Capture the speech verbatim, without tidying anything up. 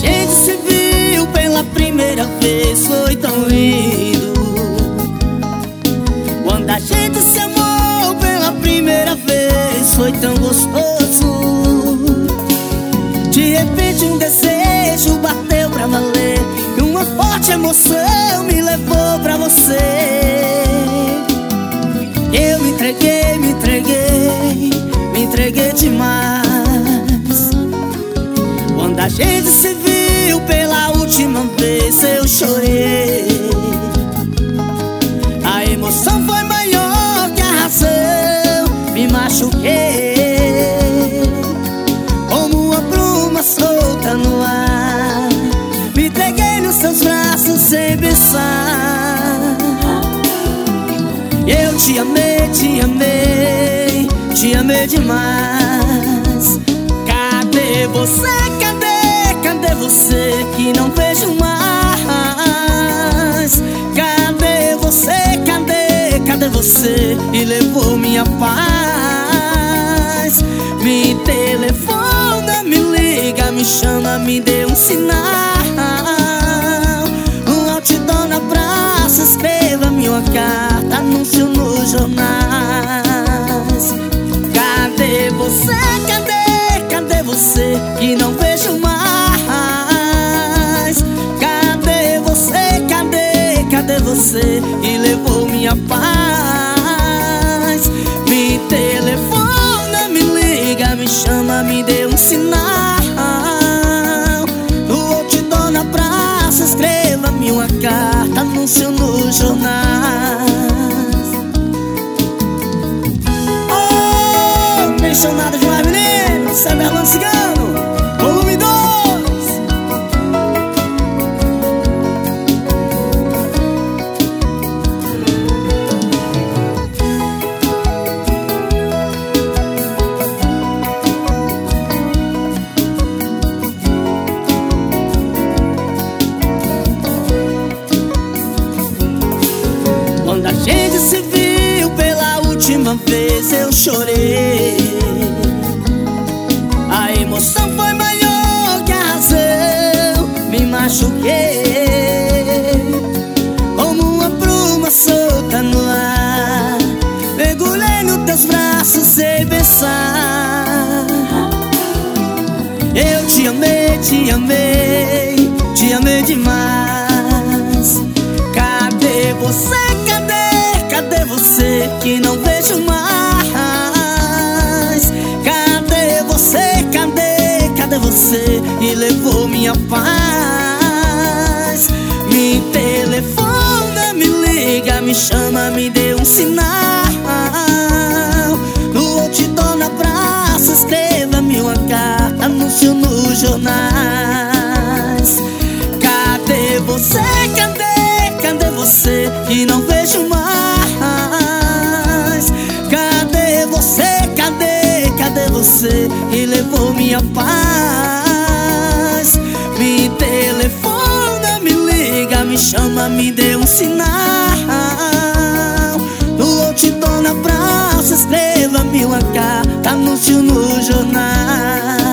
gente se viu pela primeira vez foi tão lindo. Quando a gente se amou pela primeira vez foi tão gostoso. De repente um desejo bateu pra valer e uma forte emoção me levou pra você. Eu me entreguei, me entreguei, me entreguei demais. Quando a gente se viu pela última vez eu chorei. A emoção foi maior que a razão, me machuquei como uma bruma solta no ar. Me entreguei nos seus braços sem pensar. Eu te amei, te amei, te amei demais. Cadê você, cadê, cadê você que não vejo mais? Cadê você, cadê, cadê você e levou minha paz? Me telefona, me liga, me chama, me dê um sinal. Um outdoor na praça, escreva minha carta, anúncio nos jornais. Cadê você, cadê, cadê você que não vejo mais? Cadê você, cadê, cadê você que levou minha paz? Me telefona, me liga, me chama, me dê um sinal. No outdoor na praça, escreva-me uma carta, anúncio nos jornais. Oh, mencionado demais, menino, isso é Berlando Cigano, volume dois. Quando a gente se viu pela última vez eu chorei. A emoção foi maior que a razão, me machuquei como uma bruma solta no ar. Mergulhei nos teus braços sem pensar. Eu te amei, te amei, te amei demais. Cadê você, cadê, cadê você que não vejo mais? Cadê você, cadê, cadê você que levou minha paz? Me telefona, me liga, me chama, me dê um sinal. No outdoor na praça, escreva-me uma carta, anúncio nos jornais. Cadê você, cadê, cadê você que não vejo mais? Cadê você, cadê, cadê você que levou minha paz? Me telefona, me liga, me chama, me dê um sinal. No outdoor na praça, escreva-me uma carta, anúncio no jornal.